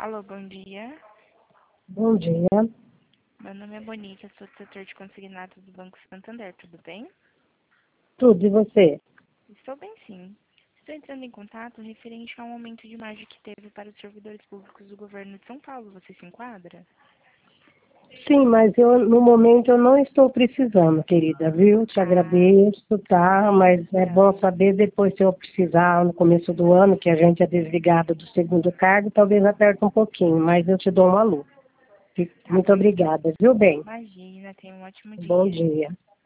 Alô, bom dia. Bom dia. Meu nome é Bonita, sou do setor de consignados do Banco Santander, tudo bem? Tudo, e você? Estou bem, sim. Estou entrando em contato referente ao aumento de margem que teve para os servidores públicos do governo de São Paulo. Você se enquadra? Sim, mas no momento eu não estou precisando, querida, viu? Te agradeço, tá? Mas é bom saber depois se eu precisar no começo do ano, que a gente é desligado do segundo cargo, talvez aperte um pouquinho, mas eu te dou um alô. Tá Muito bom, então. obrigada, viu, bem? Imagina, tenha um ótimo Bom dia. dia.